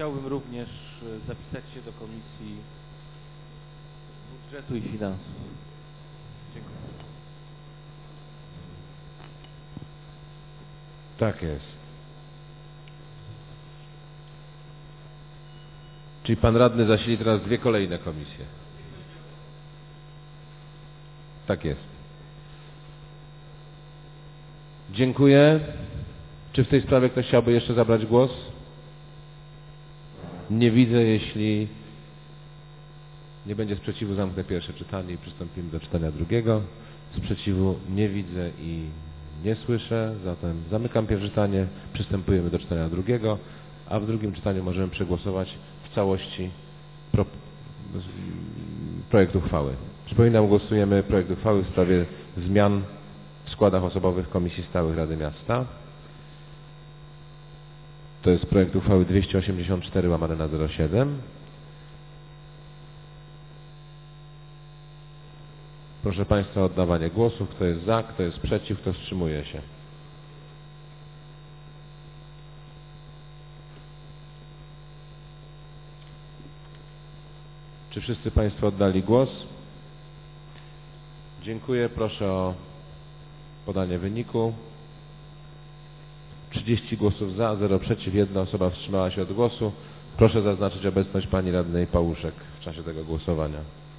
chciałbym również zapisać się do Komisji Budżetu i Finansów. Dziękuję. Tak jest. Czyli pan radny zasili teraz dwie kolejne komisje. Tak jest. Dziękuję. Czy w tej sprawie ktoś chciałby jeszcze zabrać głos? Nie widzę. Jeśli nie będzie sprzeciwu, zamknę pierwsze czytanie i przystąpimy do czytania drugiego. Sprzeciwu nie widzę i nie słyszę, zatem zamykam pierwsze czytanie, przystępujemy do czytania drugiego, a w drugim czytaniu możemy przegłosować w całości projekt uchwały. Przypominam, głosujemy projekt uchwały w sprawie zmian w składach osobowych Komisji Stałych Rady Miasta. To jest projekt uchwały 284/07. Proszę Państwa o oddawanie głosów. Kto jest za, kto jest przeciw, kto wstrzymuje się. Czy wszyscy Państwo oddali głos? Dziękuję. Proszę o podanie wyniku. 30 głosów za, 0 przeciw, 1 osoba wstrzymała się od głosu. Proszę zaznaczyć obecność Pani Radnej Pałuszek w czasie tego głosowania.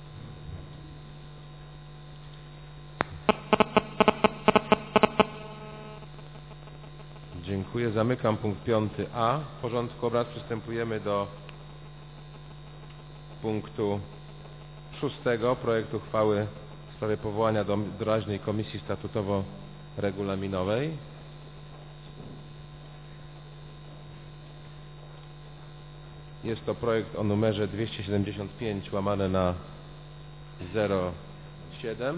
Dziękuję. Zamykam punkt 5a w porządku obrad. Przystępujemy do punktu 6. Projekt uchwały w sprawie powołania doraźnej Komisji Statutowo-Regulaminowej. Jest to projekt o numerze 275/07.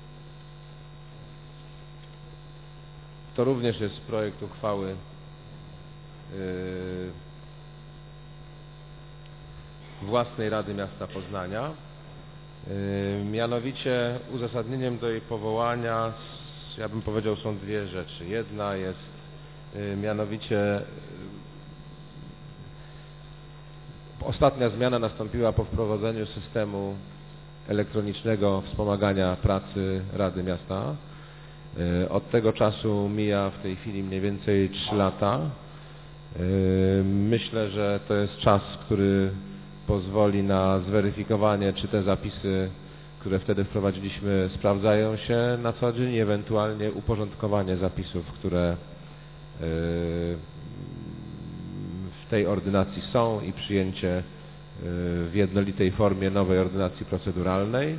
To również jest projekt uchwały własnej Rady Miasta Poznania. Mianowicie uzasadnieniem do jej powołania, ja bym powiedział, są dwie rzeczy. Jedna jest mianowicie ostatnia zmiana nastąpiła po wprowadzeniu systemu elektronicznego wspomagania pracy Rady Miasta. Od tego czasu mija w tej chwili mniej więcej 3 lata. Myślę, że to jest czas, który pozwoli na zweryfikowanie, czy te zapisy, które wtedy wprowadziliśmy, sprawdzają się na co dzień i ewentualnie uporządkowanie zapisów, które w tej ordynacji są i przyjęcie w jednolitej formie nowej ordynacji proceduralnej.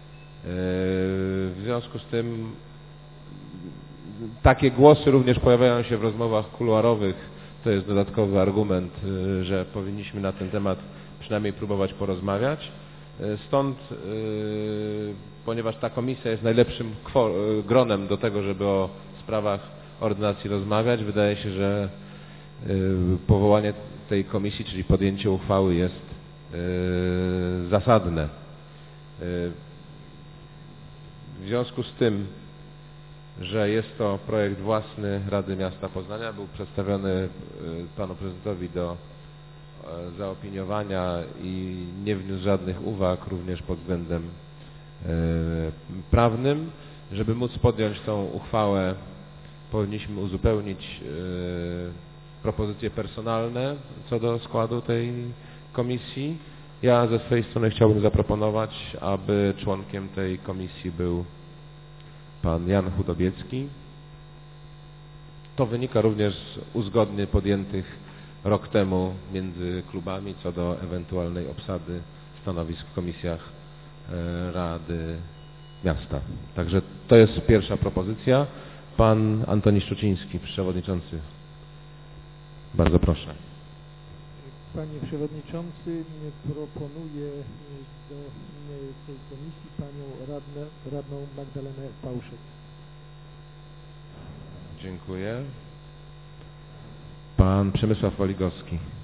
W związku z tym takie głosy również pojawiają się w rozmowach kuluarowych. To jest dodatkowy argument, że powinniśmy na ten temat przynajmniej próbować porozmawiać. Stąd, ponieważ ta komisja jest najlepszym gronem do tego, żeby o sprawach ordynacji rozmawiać, wydaje się, że powołanie tej komisji, czyli podjęcie uchwały jest zasadne. W związku z tym, że jest to projekt własny Rady Miasta Poznania, był przedstawiony panu prezydentowi do zaopiniowania i nie wniósł żadnych uwag, również pod względem prawnym. Żeby móc podjąć tą uchwałę, powinniśmy uzupełnić propozycje personalne co do składu tej komisji. Ja ze swojej strony chciałbym zaproponować, aby członkiem tej komisji był pan Jan Chudobiecki. To wynika również z uzgodnień podjętych rok temu między klubami co do ewentualnej obsady stanowisk w komisjach Rady Miasta. Także to jest pierwsza propozycja. Pan Antoni Szczuciński, przewodniczący. Bardzo proszę. Panie Przewodniczący, proponuję do tej komisji panią radną Magdalenę Pałuszek. Dziękuję. Pan Przemysław Waligowski.